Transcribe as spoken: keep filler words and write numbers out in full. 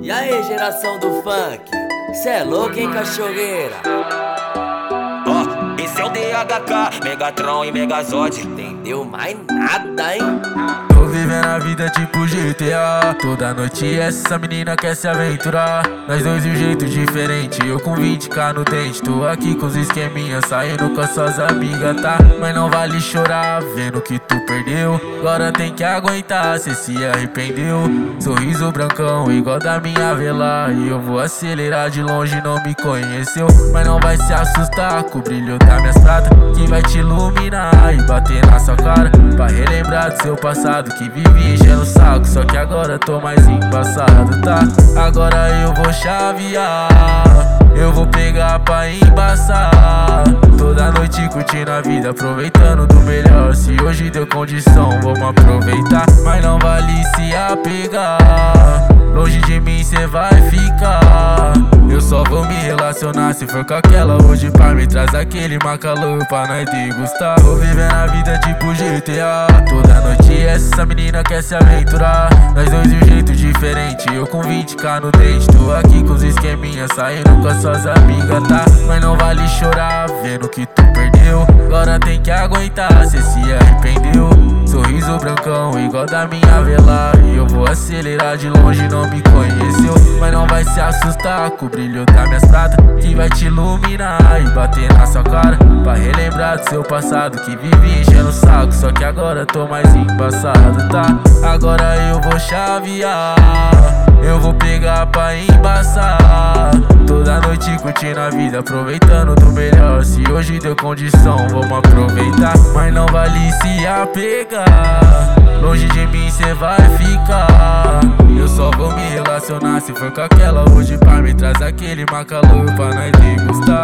E aí, geração do funk, cê é louco, hein, cachoeira? Ó, oh, esse é o D H K, Megatron e Megazord. Entendeu mais nada, hein? Tô vivendo a vida tipo G T A. Toda noite essa menina quer se aventurar. Nós dois de um jeito diferente, eu com vinte k no dente. Tô aqui com os esqueminhas, saindo com as suas amigas, tá? Mas não vale chorar, vendo que tu perdeu. Agora tem que aguentar, cê se arrependeu. Sorriso brancão, igual da minha vela. E eu vou acelerar de longe, não me conheceu. Mas não vai se assustar com o brilho das minhas pratas, que vai te iluminar e bater na sua cara, pra relembrar do seu passado, que vivi enchendo o saco. Só que agora tô mais embaçado, tá? Agora eu vou chavear, eu vou pegar pra embaçar. Toda noite curtindo a vida, aproveitando do melhor. Se hoje deu condição, vamos aproveitar. Mas não vale se apegar, longe de mim cê vai ficar. Eu só vou me relacionar se for com aquela hoje, pra me traz aquele macalô pra nós degustar. Tô vivendo a vida tipo G T A. Toda noite essa menina quer se aventurar. Nós dois de um jeito diferente, eu com vinte k no dente. Tô aqui com os esqueminhas, saindo com as suas amigas, tá? Mas não vale chorar, vendo que tu perdeu. Agora tem que aguentar, cê se arrependeu. Sorriso brancão, igual da minha vela. E eu vou acelerar de longe, não me conheceu. Mas não vai se assustar com o brilho das minhas pratas, que vai te iluminar e bater na sua cara, pra relembrar do seu passado, que vivi enchendo o saco. Só que agora tô mais embaçado, tá? Agora eu vou chavear, eu vou pegar pra embaçar. Toda noite curtindo a vida, aproveitando do melhor. Se hoje deu condição, vamos aproveitar. Mas não vale se apegar, longe de mim cê vai ficar. Eu só vou me relacionar se for com aquela hoje, pra me traz aquele macalô pra nós degustar.